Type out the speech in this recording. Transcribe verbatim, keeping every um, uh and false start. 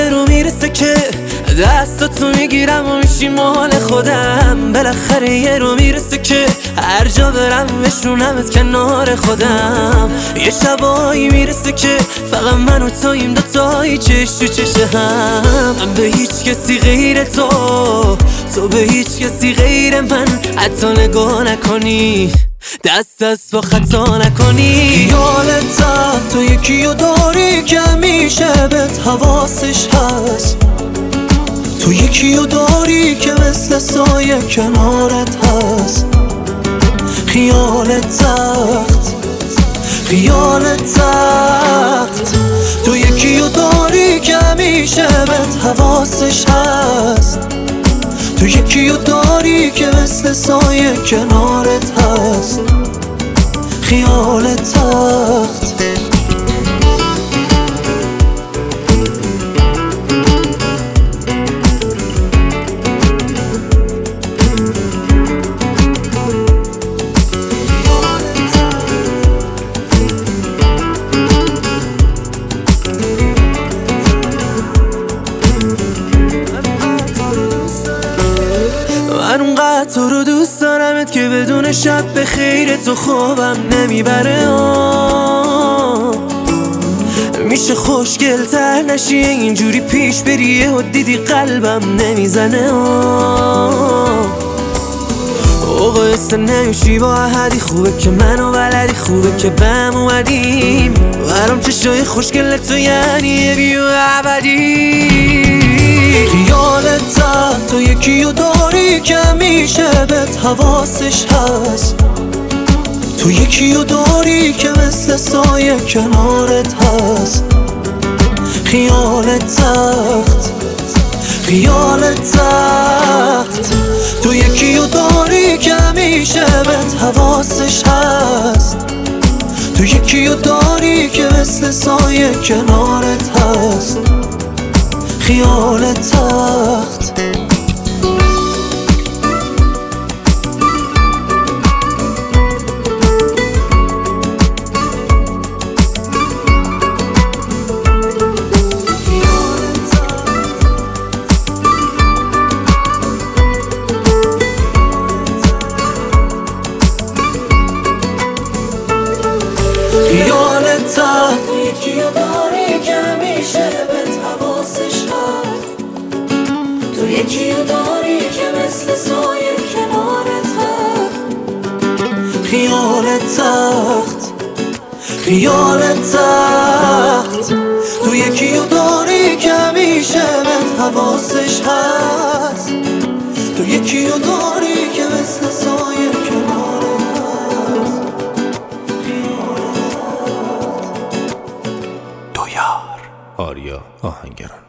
یه رو میرسه که دستاتو میگیرم و میشی مال خودم. بالاخره یه رو میرسه که هر جا برم بشونمت کنار خودم. یه شبایی میرسه که فقط من و تویم دوتایی چش تو چش هم. من به هیچ کسی غیر تو، تو به هیچ کسی غیر من حتی نگاه نکنی، دست دست با خطا نکنی. خیالت تو یکیو داری که همیشه بهت حواسش هست، تو یکیو داری که مثل سایه کنارت هست. خیالت تخت، خیالت تخت، تو یکیو داری که همیشه بهت حواسش هست، تو یکیو داری که مثل سایه کنارت هست. خیالت تخت. من اونقدر تو رو دوست دارمت که بدون شب به خیر تو خوابم نمیبره. آه میشه خوشگل تر نشی اینجوری پیش بریه و دیدی قلبم نمیزنه. آه اوقست نمیشی با احدی، خوبه که منو بلدی، خوبه که بهم اومدیم. برام چشای خوشگل تو یعنی یه بیو ابدی. خیالت تو یکیو داری که همیشه بهت حواسش هست، تو یکیو داری که مثل سایه کنارت هست. خیالت تخت، خیالت تخت، تو یکیو داری که همیشه بهت حواسش هست، تو یکیو داری که مثل سایه کنارت هست. خیالت تخت. خیالت تخت، یکیو داری که همیشه بهت حواسش هست، تو یکیو داری که مثل سایه کنارت هست. خیالت تخت، خیالت تخت، تو یکیو داری که همیشه بهت حواسش هست، تو یکیو داری که مثل سایه کنارت هست. دویار آریا آهنگران.